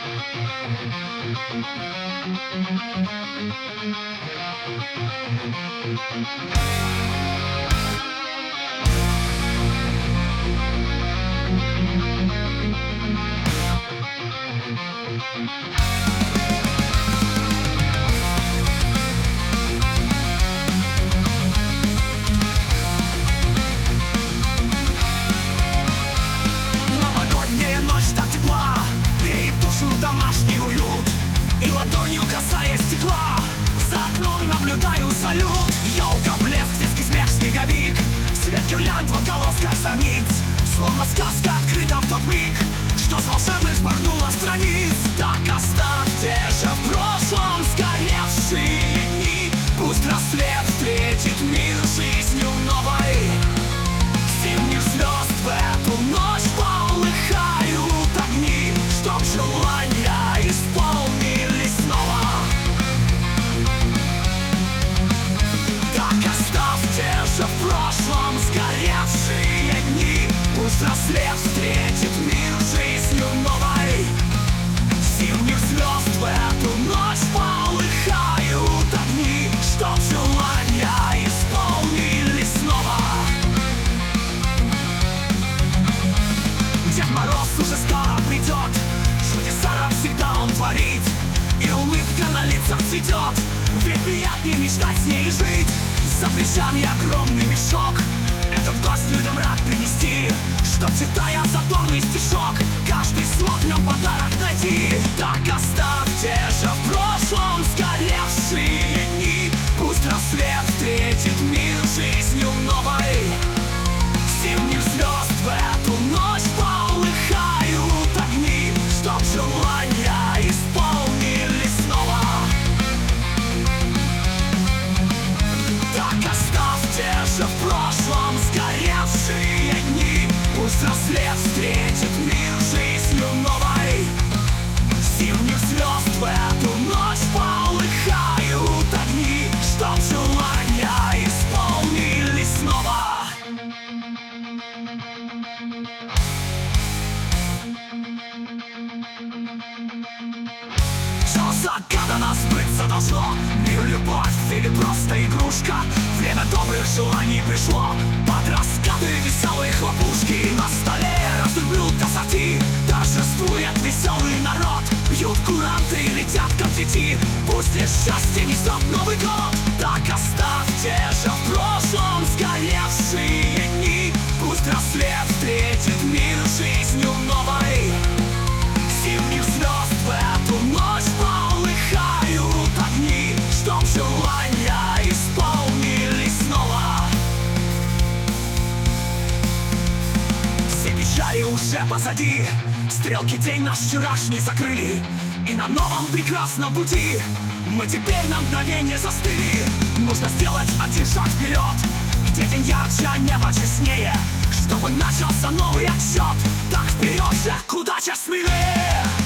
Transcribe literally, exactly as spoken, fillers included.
Новогодняя ночь так тепла, греет душу домашний уют. И ладонью касаясь стекла, за окном наблюдаю салют. Ёлка, блеск, детский смех, снеговик, свет гирлянд в отголосках зорниц. Словно сказка открыта в тот миг, что с волшебных спорхнула страниц. Так оставьте же в прошлом сгоревшие дни, пусть рассвет встретит мир жизнью новой. Зимних звезд в эту ночь полыхают огни, чтоб желания исполнились снова. Так оставьте же в прошлом сгоревшие дни, пусть рассвет встретит мир жизнью новой. Зимних звезд в эту ночь полыхают огни, чтоб желания исполнились снова. Дед Мороз уже скоро придет, чудеса навсегда он творит, и улыбка на лицах цветет, ведь приятнее мечтать с ней жить. За плечами огромный мешок, этот гость людям рад принести, чтоб, читая задорный стишок, каждый смог в нем подарок найти. Так оставьте же в прошлом сгоревшие дни, пусть рассвет встретит мир жизнью новой. Зимних звезд в эту ночь полыхают огни, чтоб желания исполнились снова. Так оставьте же в прошлом сгоревшие дни, пусть рассвет встретит мир жизнью новой. Зимних звезд в эту ночь полыхают огни, чтоб желания исполнились снова. Что загадано сбыться должно, мир, любовь или просто игрушка. Время добрых желаний пришло, под раскаты веселые хлопушки. На столе растут блюда ассорти, торжествует веселый народ. Бьют куранты и летят конфетти, пусть лишь счастье несет Новый год. Так оставьте же в прошлом сгоревшие дни, пусть рассвет встретит мир жизнью новой. Зимних звезд в эту ночь полыхают огни, чтоб желания исполнились снова. Все печали уже позади, стрелки день наш вчерашний закрыли, и на новом прекрасном пути мы теперь на мгновение застыли. Нужно сделать один шаг вперед, где день ярче, а небо честнее, чтобы начался новый отсчет. Так вперед же, к удаче смелее!